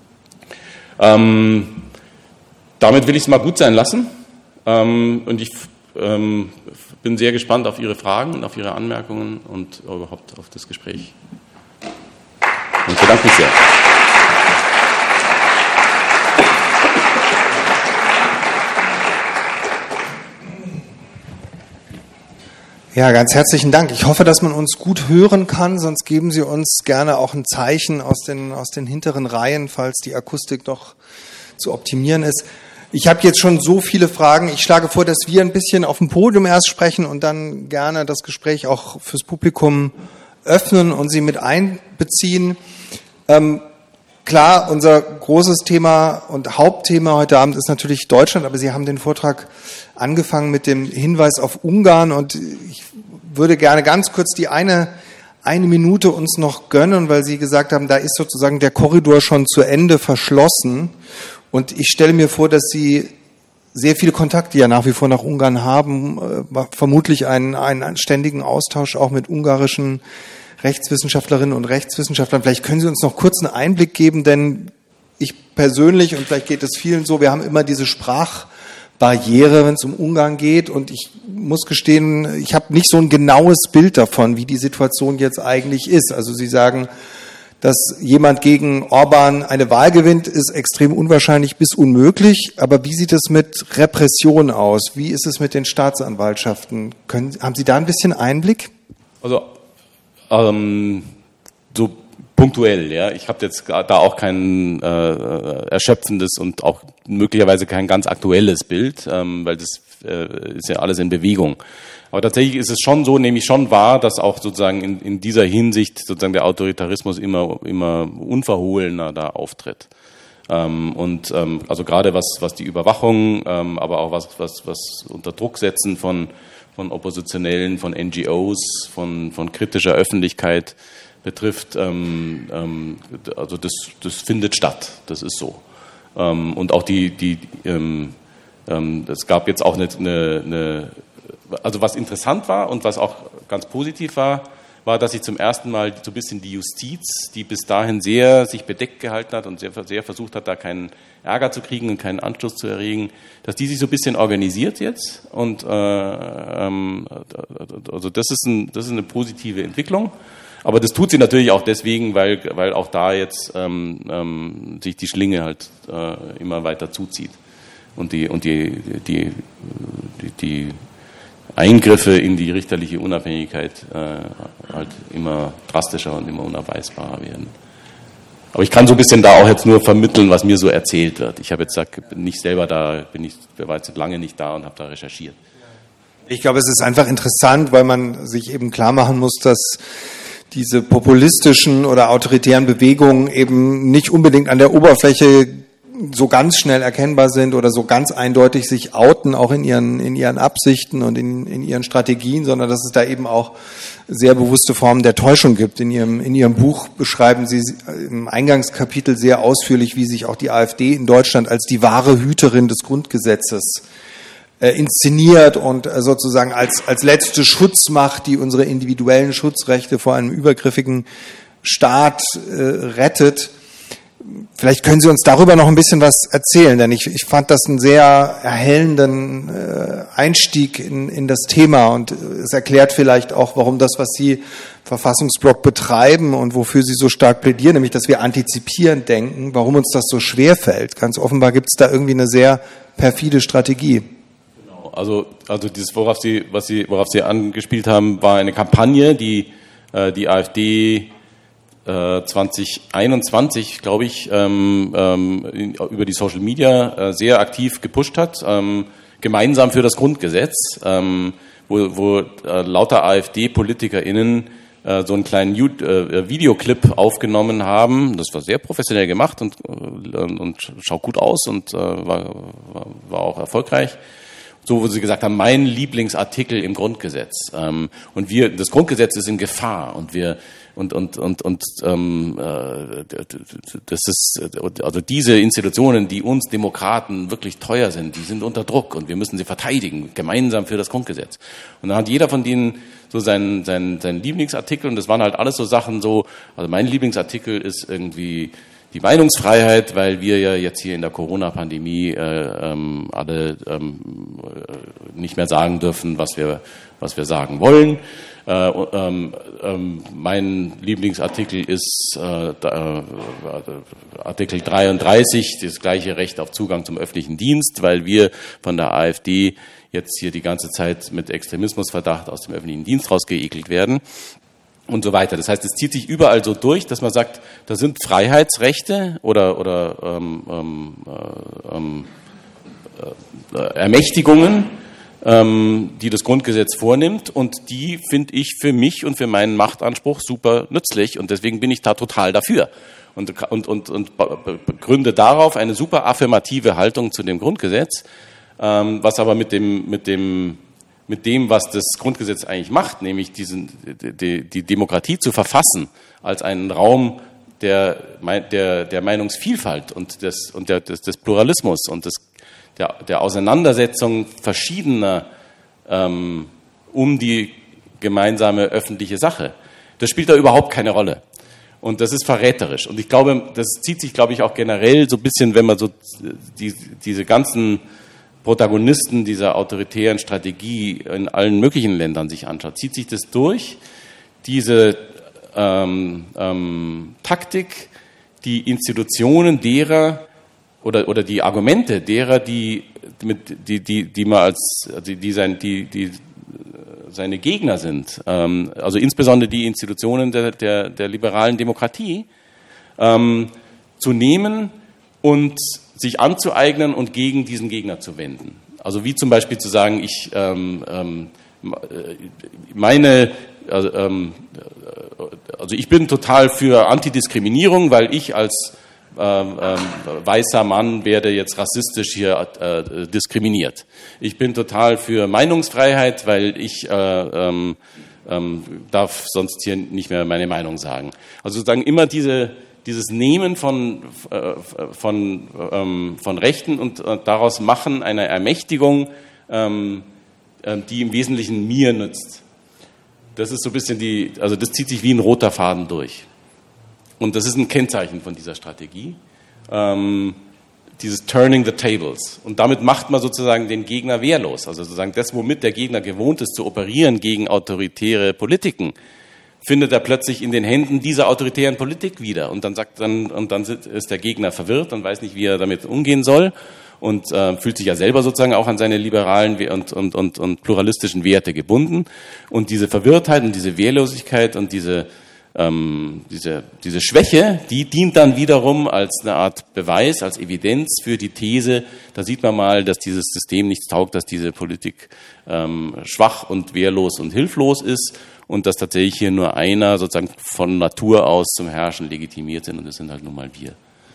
Ähm, damit will ich es mal gut sein lassen. Ähm, und ich ähm, bin sehr gespannt auf Ihre Fragen und auf Ihre Anmerkungen und überhaupt auf das Gespräch. Und ich bedanke mich sehr. Ja, ganz herzlichen Dank. Ich hoffe, dass man uns gut hören kann, sonst geben Sie uns gerne auch ein Zeichen aus den, aus den hinteren Reihen, falls die Akustik doch zu optimieren ist. Ich habe jetzt schon so viele Fragen. Ich schlage vor, dass wir ein bisschen auf dem Podium erst sprechen und dann gerne das Gespräch auch fürs Publikum öffnen und Sie mit einbeziehen. Ähm, klar, unser großes Thema und Hauptthema heute Abend ist natürlich Deutschland, aber Sie haben den Vortrag angefangen mit dem Hinweis auf Ungarn und ich würde gerne ganz kurz die eine, eine Minute uns noch gönnen, weil Sie gesagt haben, da ist sozusagen der Korridor schon zu Ende verschlossen. Und ich stelle mir vor, dass Sie sehr viele Kontakte ja nach wie vor nach Ungarn haben, äh, vermutlich einen, einen ständigen Austausch auch mit ungarischen Rechtswissenschaftlerinnen und Rechtswissenschaftlern. Vielleicht können Sie uns noch kurz einen Einblick geben, denn ich persönlich, und vielleicht geht es vielen so, wir haben immer diese Sprachbarriere, wenn es um Ungarn geht, und ich muss gestehen, ich habe nicht so ein genaues Bild davon, wie die Situation jetzt eigentlich ist. Also Sie sagen, dass jemand gegen Orban eine Wahl gewinnt, ist extrem unwahrscheinlich bis unmöglich. Aber wie sieht es mit Repression aus? Wie ist es mit den Staatsanwaltschaften? Können, haben Sie da ein bisschen Einblick? Also ähm, so punktuell, ja. Ich habe jetzt da auch kein äh, erschöpfendes und auch möglicherweise kein ganz aktuelles Bild, ähm, weil das äh, ist ja alles in Bewegung. Aber tatsächlich ist es schon so, nehme ich schon wahr, dass auch sozusagen in, in dieser Hinsicht sozusagen der Autoritarismus immer, immer unverhohlener da auftritt. Ähm, und ähm, also gerade was, was die Überwachung, ähm, aber auch was, was, was unter Druck setzen von, von Oppositionellen, von N G Os, von, von kritischer Öffentlichkeit betrifft, ähm, ähm, also das, das findet statt, das ist so. Ähm, und auch die, die ähm, ähm, es gab jetzt auch eine, eine, eine Also was interessant war und was auch ganz positiv war, war, dass sich zum ersten Mal so ein bisschen die Justiz, die bis dahin sehr sich bedeckt gehalten hat und sehr, sehr versucht hat, da keinen Ärger zu kriegen und keinen Anschluss zu erregen, dass die sich so ein bisschen organisiert jetzt. Und äh, ähm, also das ist, ein, das ist eine positive Entwicklung. Aber das tut sie natürlich auch deswegen, weil, weil auch da jetzt ähm, ähm, sich die Schlinge halt äh, immer weiter zuzieht und die und die die die, die Eingriffe in die richterliche Unabhängigkeit äh, halt immer drastischer und immer unabweisbarer werden. Aber ich kann so ein bisschen da auch jetzt nur vermitteln, was mir so erzählt wird. Ich habe jetzt gesagt, bin nicht selber da, bin nicht, war jetzt lange nicht da und habe da recherchiert. Ich glaube, es ist einfach interessant, weil man sich eben klar machen muss, dass diese populistischen oder autoritären Bewegungen eben nicht unbedingt an der Oberfläche so ganz schnell erkennbar sind oder so ganz eindeutig sich outen, auch in ihren, in ihren Absichten und in, in ihren Strategien, sondern dass es da eben auch sehr bewusste Formen der Täuschung gibt. In ihrem, in ihrem Buch beschreiben Sie im Eingangskapitel sehr ausführlich, wie sich auch die AfD in Deutschland als die wahre Hüterin des Grundgesetzes äh, inszeniert und äh, sozusagen als, als letzte Schutzmacht, die unsere individuellen Schutzrechte vor einem übergriffigen Staat äh, rettet. Vielleicht können Sie uns darüber noch ein bisschen was erzählen, denn ich, ich fand das einen sehr erhellenden äh, Einstieg in, in das Thema und es erklärt vielleicht auch, warum das, was Sie Verfassungsblock betreiben und wofür Sie so stark plädieren, nämlich, dass wir antizipierend denken, warum uns das so schwer fällt. Ganz offenbar gibt es da irgendwie eine sehr perfide Strategie. Genau, also, also dieses, worauf Sie, was Sie, worauf Sie angespielt haben, war eine Kampagne, die äh, die AfD zwanzig einundzwanzig, glaube ich, ähm, ähm, über die Social Media äh, sehr aktiv gepusht hat, ähm, gemeinsam für das Grundgesetz, ähm, wo, wo äh, lauter AfD-PolitikerInnen äh, so einen kleinen YouTube, äh, Videoclip aufgenommen haben. Das war sehr professionell gemacht und, äh, und schaut gut aus und äh, war, war auch erfolgreich. So, wo sie gesagt haben, mein Lieblingsartikel im Grundgesetz. Ähm, und wir, das Grundgesetz ist in Gefahr und wir und und und und ähm, äh, das ist also diese Institutionen, die uns Demokraten wirklich teuer sind, die sind unter Druck und wir müssen sie verteidigen, gemeinsam für das Grundgesetz. Und dann hat jeder von denen so seinen seinen seinen Lieblingsartikel und das waren halt alles so Sachen so. Also mein Lieblingsartikel ist irgendwie die Meinungsfreiheit, weil wir ja jetzt hier in der Corona-Pandemie äh, ähm, alle ähm, nicht mehr sagen dürfen, was wir was wir sagen wollen. Äh, ähm, ähm, mein Lieblingsartikel ist äh, da, äh, Artikel dreiunddreißig, das gleiche Recht auf Zugang zum öffentlichen Dienst, weil wir von der AfD jetzt hier die ganze Zeit mit Extremismusverdacht aus dem öffentlichen Dienst rausgeekelt werden. Und so weiter. Das heißt, es zieht sich überall so durch, dass man sagt, da sind Freiheitsrechte oder oder ähm, ähm, äh, Ermächtigungen, ähm, die das Grundgesetz vornimmt, und die finde ich für mich und für meinen Machtanspruch super nützlich und deswegen bin ich da total dafür und und und und begründe darauf eine super affirmative Haltung zu dem Grundgesetz, ähm, was aber mit dem mit dem mit dem, was das Grundgesetz eigentlich macht, nämlich diesen, die, die Demokratie zu verfassen als einen Raum der, der, der Meinungsvielfalt und, des, und der, des, des Pluralismus und des, der, der Auseinandersetzung verschiedener ähm, um die gemeinsame öffentliche Sache. Das spielt da überhaupt keine Rolle. Und das ist verräterisch. Und ich glaube, das zieht sich, glaube ich, auch generell so ein bisschen, wenn man so die, diese ganzen Protagonisten dieser autoritären Strategie in allen möglichen Ländern sich anschaut, zieht sich das durch, diese ähm, ähm, Taktik, die Institutionen derer oder oder die Argumente derer, die mit die die die man als die die sein die die seine Gegner sind, ähm, also insbesondere die Institutionen der der, der liberalen Demokratie, ähm, zu nehmen und sich anzueignen und gegen diesen Gegner zu wenden. Also wie zum Beispiel zu sagen, ich ähm, ähm, meine, also, ähm, also ich bin total für Antidiskriminierung, weil ich als ähm, ähm, weißer Mann werde jetzt rassistisch hier äh, diskriminiert. Ich bin total für Meinungsfreiheit, weil ich äh, ähm, ähm, darf sonst hier nicht mehr meine Meinung sagen. Also sozusagen immer diese dieses Nehmen von, von, ähm, von Rechten und, und daraus machen einer Ermächtigung, ähm, die im Wesentlichen mir nützt. Das ist so ein bisschen die, also das zieht sich wie ein roter Faden durch. Und das ist ein Kennzeichen von dieser Strategie, ähm, dieses Turning the Tables. Und damit macht man sozusagen den Gegner wehrlos. Also sozusagen das, womit der Gegner gewohnt ist zu operieren gegen autoritäre Politiken, findet er plötzlich in den Händen dieser autoritären Politik wieder. Und dann sagt dann, und dann ist der Gegner verwirrt und weiß nicht, wie er damit umgehen soll und äh, fühlt sich ja selber sozusagen auch an seine liberalen und, und, und, und pluralistischen Werte gebunden. Und diese Verwirrtheit und diese Wehrlosigkeit und diese, ähm, diese, diese Schwäche, die dient dann wiederum als eine Art Beweis, als Evidenz für die These, da sieht man mal, dass dieses System nichts taugt, dass diese Politik ähm, schwach und wehrlos und hilflos ist. Und dass tatsächlich hier nur einer sozusagen von Natur aus zum Herrschen legitimiert sind und das sind halt nun mal wir.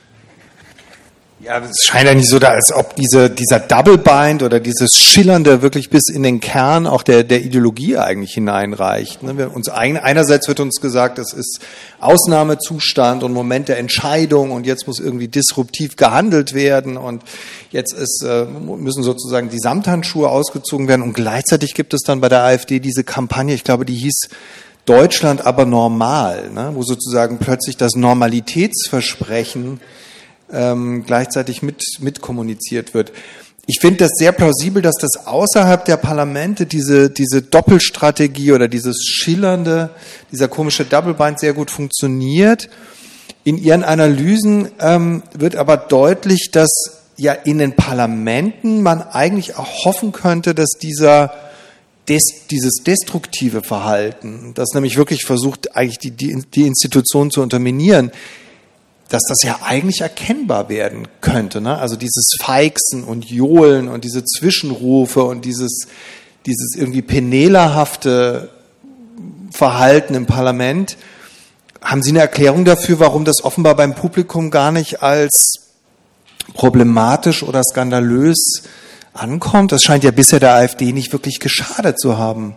Ja, es scheint ja nicht so, da, als ob diese, dieser Double Bind oder dieses Schillernde wirklich bis in den Kern auch der, der Ideologie eigentlich hineinreicht. Ne? Wir uns ein, einerseits wird uns gesagt, es ist Ausnahmezustand und Moment der Entscheidung und jetzt muss irgendwie disruptiv gehandelt werden und jetzt ist, äh, müssen sozusagen die Samthandschuhe ausgezogen werden und gleichzeitig gibt es dann bei der AfD diese Kampagne, ich glaube, die hieß Deutschland aber normal, ne? Wo sozusagen plötzlich das Normalitätsversprechen Ähm, gleichzeitig mit, mit kommuniziert wird. Ich finde das sehr plausibel, dass das außerhalb der Parlamente diese, diese Doppelstrategie oder dieses schillernde, dieser komische Double Bind sehr gut funktioniert. In Ihren Analysen ähm, wird aber deutlich, dass ja in den Parlamenten man eigentlich auch hoffen könnte, dass dieser Des, dieses destruktive Verhalten, das nämlich wirklich versucht, eigentlich die, die, die Institution zu unterminieren, dass das ja eigentlich erkennbar werden könnte, ne? Also dieses Feixen und Johlen und diese Zwischenrufe und dieses, dieses irgendwie Penela-hafte Verhalten im Parlament. Haben Sie eine Erklärung dafür, warum das offenbar beim Publikum gar nicht als problematisch oder skandalös ankommt? Das scheint ja bisher der AfD nicht wirklich geschadet zu haben.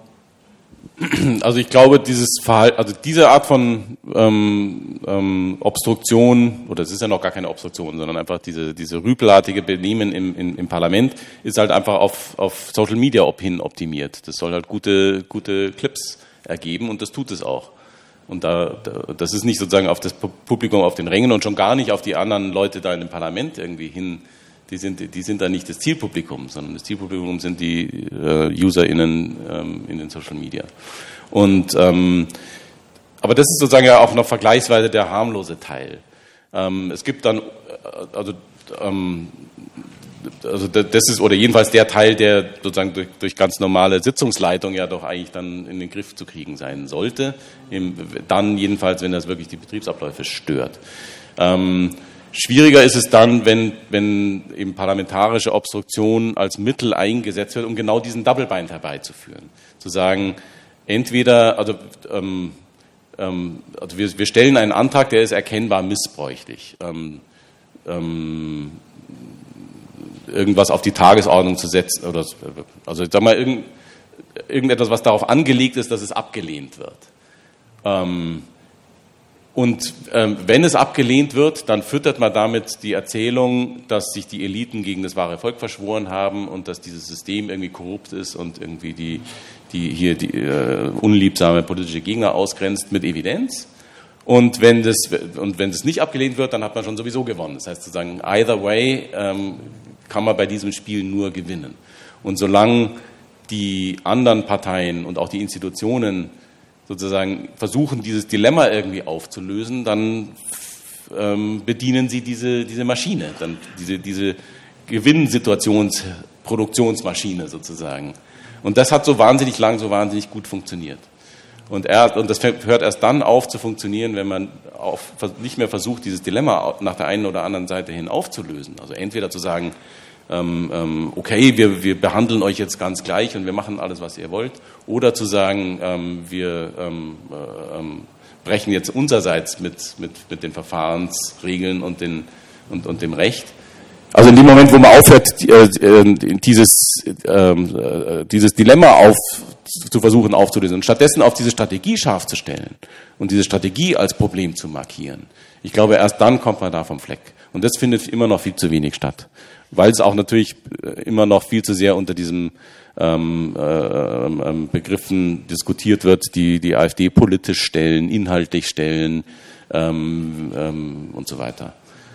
Also ich glaube, dieses Verhalten, also diese Art von ähm, ähm, Obstruktion, oder es ist ja noch gar keine Obstruktion, sondern einfach diese diese rüpelartige Benehmen im, im, im Parlament ist halt einfach auf auf Social Media hin optimiert. Das soll halt gute gute Clips ergeben und das tut es auch. Und da, da das ist nicht sozusagen auf das Publikum auf den Rängen und schon gar nicht auf die anderen Leute da in dem Parlament irgendwie hin. Die sind, die sind da nicht das Zielpublikum, sondern das Zielpublikum sind die äh, UserInnen ähm, in den Social Media. Und, ähm, aber das ist sozusagen ja auch noch vergleichsweise der harmlose Teil. Ähm, es gibt dann, also, ähm, also das ist, oder jedenfalls der Teil, der sozusagen durch, durch ganz normale Sitzungsleitung ja doch eigentlich dann in den Griff zu kriegen sein sollte. Im, dann jedenfalls, wenn das wirklich die Betriebsabläufe stört. Ähm, Schwieriger ist es dann, wenn, wenn eben parlamentarische Obstruktion als Mittel eingesetzt wird, um genau diesen Double Bind herbeizuführen. Zu sagen, entweder, also, ähm, ähm, also wir, wir stellen einen Antrag, der ist erkennbar missbräuchlich. Ähm, ähm, irgendwas auf die Tagesordnung zu setzen, oder, also sag mal, irgend, irgendetwas, was darauf angelegt ist, dass es abgelehnt wird. Ähm, Und ähm, wenn es abgelehnt wird, dann füttert man damit die Erzählung, dass sich die Eliten gegen das wahre Volk verschworen haben und dass dieses System irgendwie korrupt ist und irgendwie die, die hier die äh, unliebsame politische Gegner ausgrenzt mit Evidenz. Und wenn das und wenn das nicht abgelehnt wird, dann hat man schon sowieso gewonnen. Das heißt sozusagen, either way ähm, kann man bei diesem Spiel nur gewinnen. Und solange die anderen Parteien und auch die Institutionen sozusagen versuchen, dieses Dilemma irgendwie aufzulösen, dann ähm, bedienen sie diese, diese Maschine, dann diese, diese Gewinnsituationsproduktionsmaschine sozusagen. Und das hat so wahnsinnig lang, so wahnsinnig gut funktioniert. Und, er, und das hört erst dann auf zu funktionieren, wenn man auf, nicht mehr versucht, dieses Dilemma nach der einen oder anderen Seite hin aufzulösen. Also entweder zu sagen, Ähm, okay, wir, wir behandeln euch jetzt ganz gleich und wir machen alles, was ihr wollt, oder zu sagen, ähm, wir ähm, ähm, brechen jetzt unsererseits mit, mit, mit den Verfahrensregeln und, den, und, und dem Recht. Also in dem Moment, wo man aufhört, äh, dieses, äh, dieses Dilemma auf, zu versuchen aufzulösen und stattdessen auf diese Strategie scharf zu stellen und diese Strategie als Problem zu markieren, ich glaube, erst dann kommt man da vom Fleck. Und das findet immer noch viel zu wenig statt. Weil es auch natürlich immer noch viel zu sehr unter diesen ähm, äh, Begriffen diskutiert wird, die die AfD politisch stellen, inhaltlich stellen ähm, ähm, und so weiter.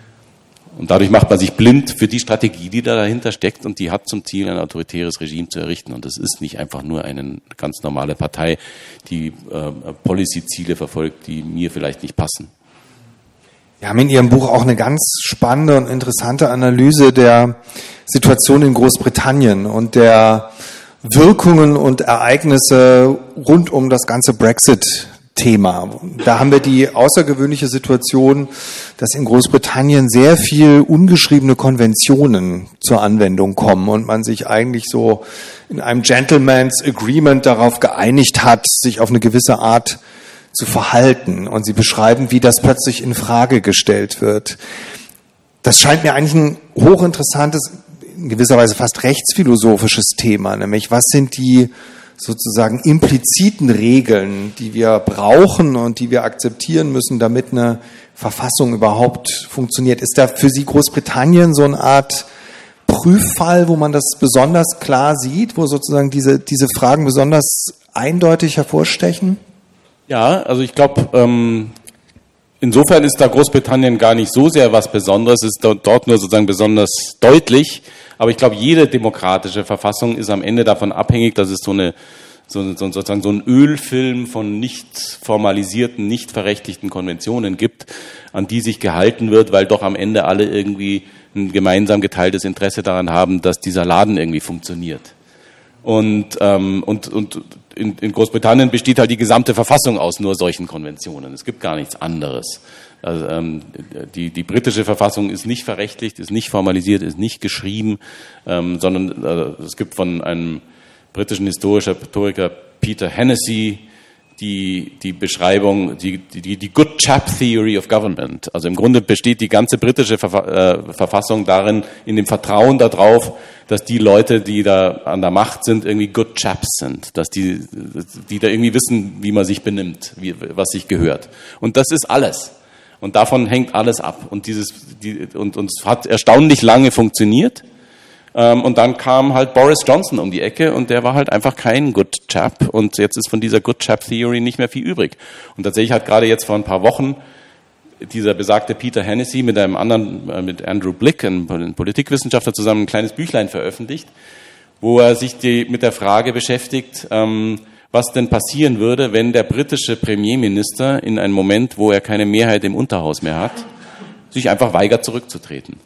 Und dadurch macht man sich blind für die Strategie, die da dahinter steckt, und die hat zum Ziel, ein autoritäres Regime zu errichten. Und das ist nicht einfach nur eine ganz normale Partei, die äh, Policy-Ziele verfolgt, die mir vielleicht nicht passen. Wir haben in Ihrem Buch auch eine ganz spannende und interessante Analyse der Situation in Großbritannien und der Wirkungen und Ereignisse rund um das ganze Brexit-Thema. Da haben wir die außergewöhnliche Situation, dass in Großbritannien sehr viel ungeschriebene Konventionen zur Anwendung kommen und man sich eigentlich so in einem Gentleman's Agreement darauf geeinigt hat, sich auf eine gewisse Art zu verhalten. Und Sie beschreiben, wie das plötzlich in Frage gestellt wird. Das scheint mir eigentlich ein hochinteressantes, in gewisser Weise fast rechtsphilosophisches Thema, nämlich was sind die sozusagen impliziten Regeln, die wir brauchen und die wir akzeptieren müssen, damit eine Verfassung überhaupt funktioniert. Ist da für Sie Großbritannien so eine Art Prüffall, wo man das besonders klar sieht, wo sozusagen diese, diese Fragen besonders eindeutig hervorstechen? Ja, also ich glaube, ähm, insofern ist da Großbritannien gar nicht so sehr was Besonderes, ist dort nur sozusagen besonders deutlich. Aber ich glaube, jede demokratische Verfassung ist am Ende davon abhängig, dass es so eine so, so, sozusagen so ein Ölfilm von nicht formalisierten, nicht verrechtlichten Konventionen gibt, an die sich gehalten wird, weil doch am Ende alle irgendwie ein gemeinsam geteiltes Interesse daran haben, dass dieser Laden irgendwie funktioniert. Und, ähm, und, und in, in Großbritannien besteht halt die gesamte Verfassung aus nur solchen Konventionen. Es gibt gar nichts anderes. Also, ähm, die, die britische Verfassung ist nicht verrechtlicht, ist nicht formalisiert, ist nicht geschrieben, ähm, sondern äh, es gibt von einem britischen Historiker, Peter Hennessy, die, die Beschreibung, die, die, die Good Chap Theory of Government. Also im Grunde besteht die ganze britische Verfassung darin, in dem Vertrauen darauf, dass die Leute, die da an der Macht sind, irgendwie Good Chaps sind. Dass die, die da irgendwie wissen, wie man sich benimmt, wie, was sich gehört. Und das ist alles. Und davon hängt alles ab. Und dieses, die, und, und es hat erstaunlich lange funktioniert. Und dann kam halt Boris Johnson um die Ecke und der war halt einfach kein Good Chap und jetzt ist von dieser Good Chap Theory nicht mehr viel übrig. Und tatsächlich hat gerade jetzt vor ein paar Wochen dieser besagte Peter Hennessy mit einem anderen, mit Andrew Blick, einem Politikwissenschaftler, zusammen ein kleines Büchlein veröffentlicht, wo er sich die, mit der Frage beschäftigt, ähm, was denn passieren würde, wenn der britische Premierminister in einem Moment, wo er keine Mehrheit im Unterhaus mehr hat, sich einfach weigert zurückzutreten.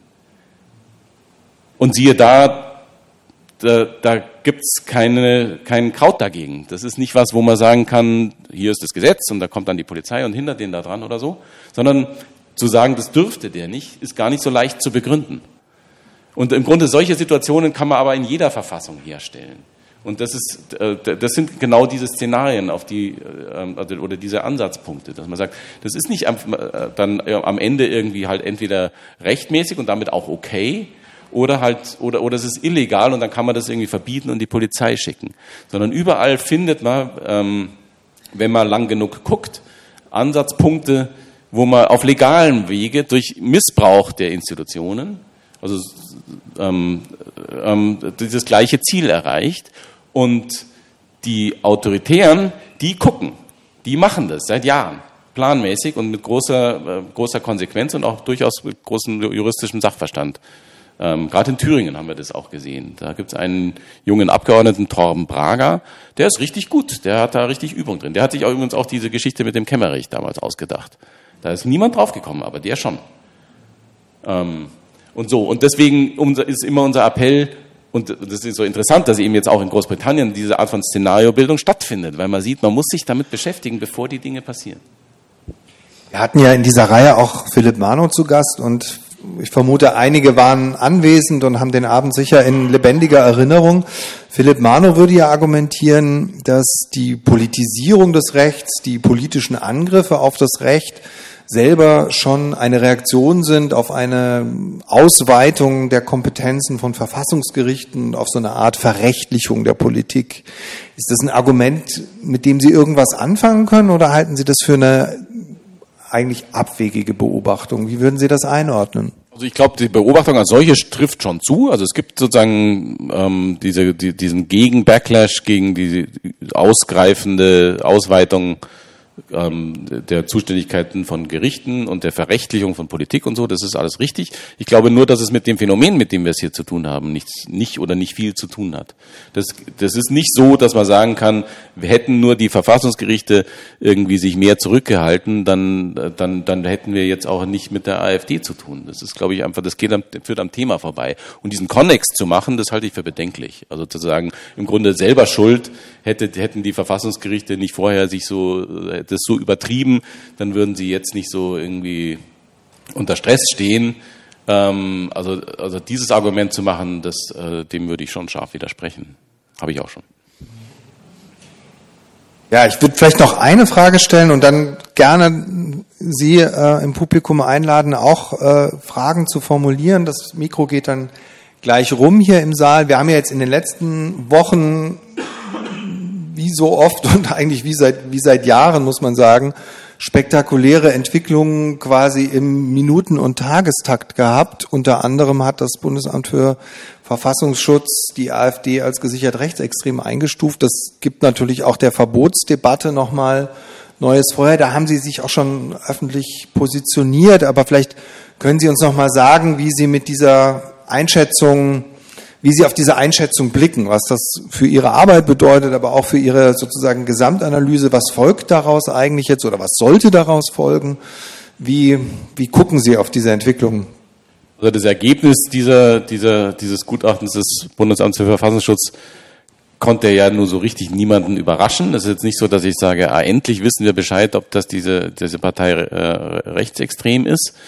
Und siehe da, da, da gibt's keine, keinen Kraut dagegen. Das ist nicht was, wo man sagen kann, hier ist das Gesetz und da kommt dann die Polizei und hindert den da dran oder so, sondern zu sagen, das dürfte der nicht, ist gar nicht so leicht zu begründen. Und im Grunde solche Situationen kann man aber in jeder Verfassung herstellen. Und das ist, das sind genau diese Szenarien, auf die, oder diese Ansatzpunkte, dass man sagt, das ist nicht dann am Ende irgendwie halt entweder rechtmäßig und damit auch okay, oder halt, oder, oder es ist illegal und dann kann man das irgendwie verbieten und die Polizei schicken. Sondern überall findet man, ähm, wenn man lang genug guckt, Ansatzpunkte, wo man auf legalem Wege durch Missbrauch der Institutionen, also ähm, ähm, dieses gleiche Ziel erreicht. Und die Autoritären, die gucken, die machen das seit Jahren, planmäßig und mit großer, äh, großer Konsequenz und auch durchaus mit großem juristischem Sachverstand. Ähm, Gerade in Thüringen haben wir das auch gesehen. Da gibt es einen jungen Abgeordneten, Torben Braga, der ist richtig gut, der hat da richtig Übung drin. Der hat sich auch übrigens auch diese Geschichte mit dem Kemmerich damals ausgedacht. Da ist niemand draufgekommen, aber der schon. Ähm, und so, und deswegen unser, ist immer unser Appell, und das ist so interessant, dass eben jetzt auch in Großbritannien diese Art von Szenariobildung stattfindet, weil man sieht, man muss sich damit beschäftigen, bevor die Dinge passieren. Wir hatten ja in dieser Reihe auch Philipp Manow zu Gast und ich vermute, einige waren anwesend und haben den Abend sicher in lebendiger Erinnerung. Philipp Manow würde ja argumentieren, dass die Politisierung des Rechts, die politischen Angriffe auf das Recht selber schon eine Reaktion sind auf eine Ausweitung der Kompetenzen von Verfassungsgerichten, auf so eine Art Verrechtlichung der Politik. Ist das ein Argument, mit dem Sie irgendwas anfangen können, oder halten Sie das für eine eigentlich abwegige Beobachtung? Wie würden Sie das einordnen? Also ich glaube, die Beobachtung als solche trifft schon zu. Also es gibt sozusagen ähm, diese, die, diesen Gegen-Backlash gegen die ausgreifende Ausweitung ähm, der Zuständigkeiten von Gerichten und der Verrechtlichung von Politik und so. Das ist alles richtig. Ich glaube nur, dass es mit dem Phänomen, mit dem wir es hier zu tun haben, nichts, nicht oder nicht viel zu tun hat. Das, das ist nicht so, dass man sagen kann, wir hätten nur die Verfassungsgerichte irgendwie sich mehr zurückgehalten, dann, dann, dann hätten wir jetzt auch nicht mit der AfD zu tun. Das ist, glaube ich, einfach, das geht am, führt am Thema vorbei. Und diesen Konnex zu machen, das halte ich für bedenklich. Also zu sagen, im Grunde selber schuld, hätte, hätten die Verfassungsgerichte nicht vorher sich so, das so übertrieben, dann würden sie jetzt nicht so irgendwie unter Stress stehen. Ähm, also, also dieses Argument zu machen, das, äh, dem würde ich schon scharf widersprechen. Habe ich auch schon. Ja, ich würde vielleicht noch eine Frage stellen und dann gerne Sie äh, im Publikum einladen, auch äh, Fragen zu formulieren. Das Mikro geht dann gleich rum hier im Saal. Wir haben ja jetzt in den letzten Wochen, wie so oft und eigentlich wie seit, wie seit Jahren, muss man sagen, spektakuläre Entwicklungen quasi im Minuten- und Tagestakt gehabt. Unter anderem hat das Bundesamt für Verfassungsschutz die AfD als gesichert rechtsextrem eingestuft. Das gibt natürlich auch der Verbotsdebatte nochmal neues Feuer. Da haben Sie sich auch schon öffentlich positioniert, aber vielleicht können Sie uns nochmal sagen, wie Sie mit dieser Einschätzung, wie Sie auf diese Einschätzung blicken, was das für Ihre Arbeit bedeutet, aber auch für Ihre sozusagen Gesamtanalyse. Was folgt daraus eigentlich jetzt oder was sollte daraus folgen? Wie, wie gucken Sie auf diese Entwicklung? Also das Ergebnis dieser, dieser, dieses Gutachtens des Bundesamts für Verfassungsschutz konnte ja nur so richtig niemanden überraschen. Das ist jetzt nicht so, dass ich sage, ah, endlich wissen wir Bescheid, ob das diese, diese Partei äh, rechtsextrem ist.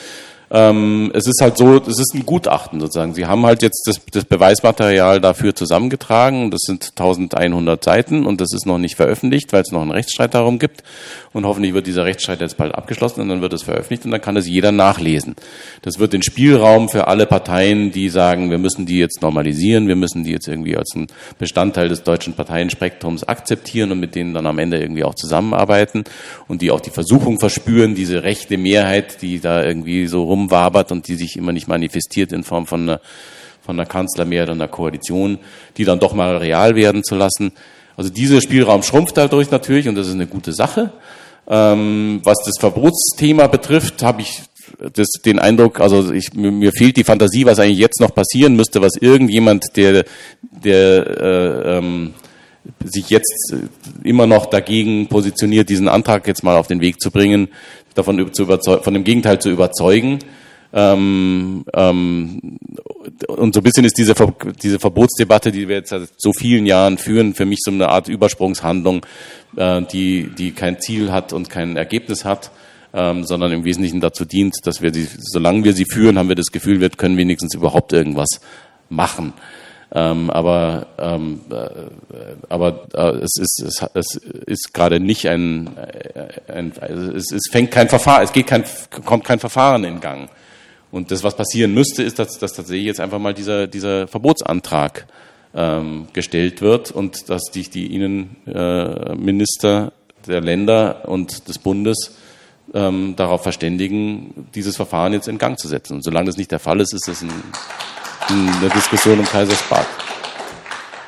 Ähm, es ist halt so, es ist ein Gutachten sozusagen. Sie haben halt jetzt das, das Beweismaterial dafür zusammengetragen. Das sind eintausendeinhundert Seiten und das ist noch nicht veröffentlicht, weil es noch einen Rechtsstreit darum gibt. Und hoffentlich wird dieser Rechtsstreit jetzt bald abgeschlossen und dann wird es veröffentlicht und dann kann das jeder nachlesen. Das wird den Spielraum für alle Parteien, die sagen, wir müssen die jetzt normalisieren, wir müssen die jetzt irgendwie als ein Bestandteil des deutschen Parteienspektrums akzeptieren und mit denen dann am Ende irgendwie auch zusammenarbeiten und die auch die Versuchung verspüren, diese rechte Mehrheit, die da irgendwie so rumwabert und die sich immer nicht manifestiert in Form von einer, von einer Kanzlermehrheit und einer Koalition, die dann doch mal real werden zu lassen. Also dieser Spielraum schrumpft dadurch natürlich und das ist eine gute Sache. Ähm, was das Verbotsthema betrifft, habe ich das, den Eindruck, also ich, mir, mir fehlt die Fantasie, was eigentlich jetzt noch passieren müsste, was irgendjemand, der, der äh, ähm, sich jetzt immer noch dagegen positioniert, diesen Antrag jetzt mal auf den Weg zu bringen, davon zu überzeugen, von dem Gegenteil zu überzeugen. Ähm, ähm, und so ein bisschen ist diese, Ver- diese Verbotsdebatte, die wir jetzt seit so vielen Jahren führen, für mich so eine Art Übersprungshandlung, äh, die, die kein Ziel hat und kein Ergebnis hat, ähm, sondern im Wesentlichen dazu dient, dass wir sie, solange wir sie führen, haben wir das Gefühl, wir können wenigstens überhaupt irgendwas machen. Ähm, aber ähm, äh, aber äh, es ist es, es ist gerade nicht ein, ein also es, es fängt kein Verfahren, es geht kein kommt kein Verfahren in Gang. Und das, was passieren müsste, ist, dass, dass tatsächlich jetzt einfach mal dieser dieser Verbotsantrag ähm, gestellt wird und dass die die Innenminister äh, der Länder und des Bundes ähm, darauf verständigen, dieses Verfahren jetzt in Gang zu setzen. Und solange das nicht der Fall ist, ist das ein eine Diskussion um Kaisersbad.